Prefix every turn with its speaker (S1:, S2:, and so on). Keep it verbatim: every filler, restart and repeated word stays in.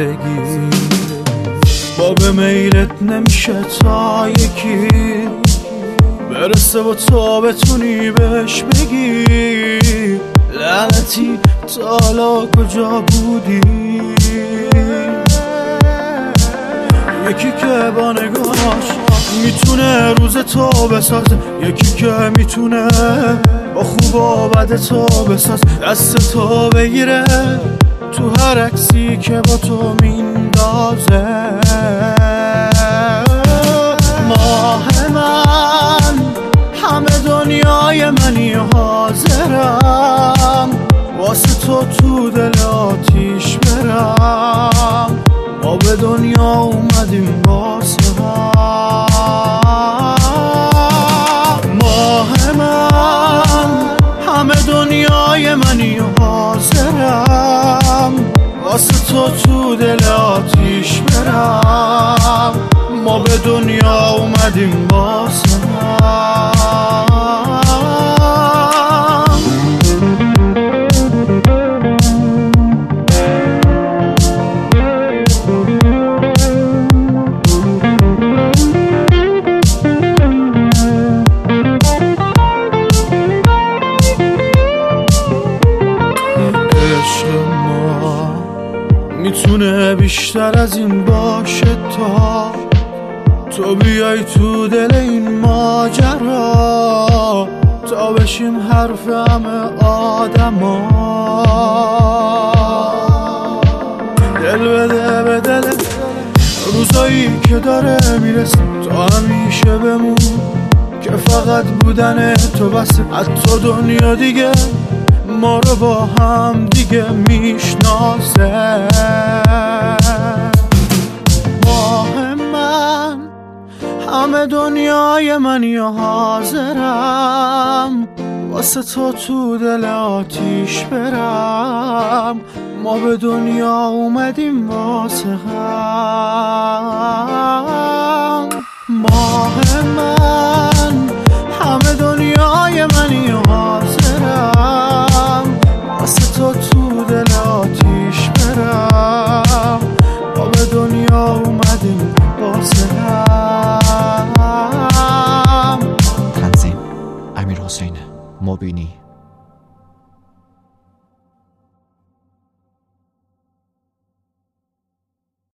S1: زندگی با به میلت نمیشه تا یکی برسه و تو بتونی بهش بگی لعنتی تا حالا کجا بودی. یکی که با نگاهش میتونه روز تو بسازه، یکی که میتونه با خوب و بد تو بسازه، دست تو بگیره تو هر عکسی که با تو میندازه. ماه من همه دنیای منی و حاضرم واسه تو تو دل آتیش برم. ما به دنیا اومدیم واسه هم. ماه من همه دنیای منی و حاضرم واسه تو تو دل آتیش برم. ما به دنیا اومدیم واسه هم. میتونه بیشتر از این باشه تا تو بیای تو دل این ماجرا، تا بشیم حرف همه آدما. دل بده به دل روزایی که داره میرسیم، تا همیشه بمون که فقط بودن تو بسه. حتی دنیا دیگه ما رو با هم دیگه میشناسه. ماه من همه دنیای منی و حاضرم واسه تو تو دل آتیش برم. ما به دنیا اومدیم واسه هم. ماه من